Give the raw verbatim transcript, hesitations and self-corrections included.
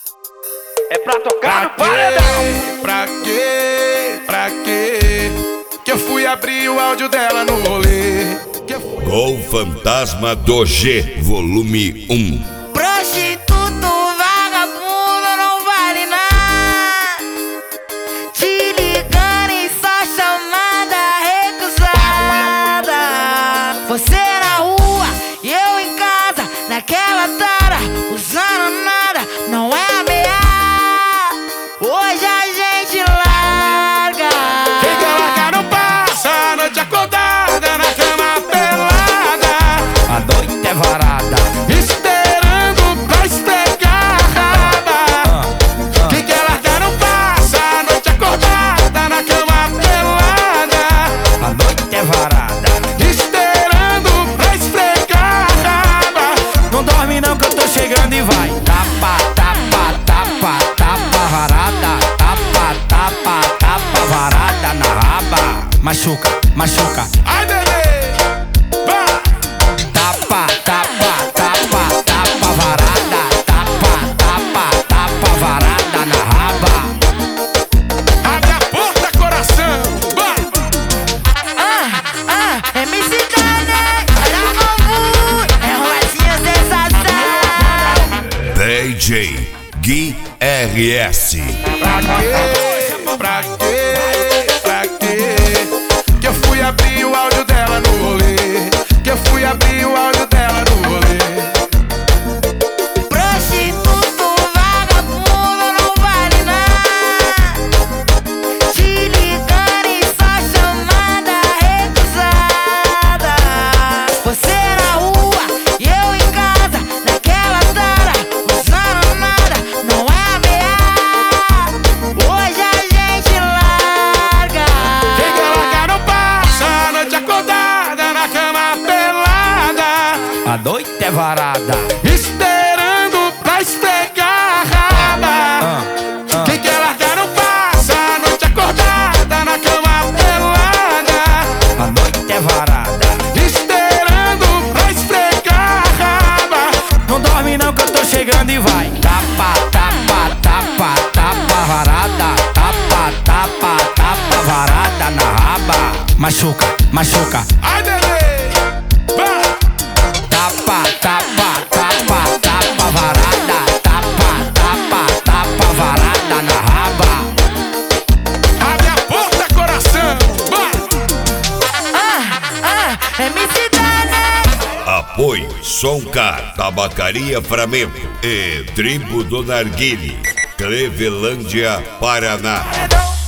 É pra tocar no Pra paredão. quê? Pra quê? Pra quê? Que eu fui abrir o áudio dela no rolê. Que eu fui... Com Fantasma do G, volume um. Prostituto, vagabundo, não vale nada. Te ligando e só chamada recusada. Você na rua e eu em casa, naquela tara, usando nada, não é ameaça. Hoje a gente larga. Quem quer largar não passa a noite acordada na cama pelada. A noite é varada. Esperando pra esfregar a raba. Quem quer largar não passa a noite acordada na cama pelada. A noite é varada. Esperando pra esfregar a raba. Não dorme não que eu tô chegando e vai. Tapa, tapa, tapa, tapa varada. Tapa, tapa, tapa varada na raba. Machuca, machuca. Ai, bebê, vai. Tapa, tapa, tapa, tapa varada. Tapa, tapa, tapa varada na raba. Abre a porta, coração, vai. Ah, ah, M C Dane, olha como é romazinha sensação. D J Gui R S. Pra quê? Pra quê? Pra quê? Que eu fui abrir o áudio dela no rolê. Que eu fui abrir o áudio dela no rolê. Prostituto, vagabundo, não vale nada. Te ligando e só chamada recusada. Você na rua e eu em casa, naquela tara, usando nada, não é ameaça. Hoje a gente larga. Quem quer largar não passa a noite acordada na cama pelada. A noite é varada. Esperando pra esfregar a raba. Quem quer largar não passa a noite acordada na cama pelada. A noite é varada. Esperando pra esfregar a raba. Não dorme não que eu tô chegando e vai. Tapa, tapa, tapa, tapa varada. Tapa, tapa, tapa varada na raba. Machuca, machuca. Ai, bebê, vai. Tapa, tapa, tapa, tapa varada. Tapa, tapa, tapa varada na raba. Abre a porta, coração, vai. Ah, ah, M C Dane. Apoio Soncar, Tabacaria Flamengo e Tribo do Narguile, Clevelândia, Paraná.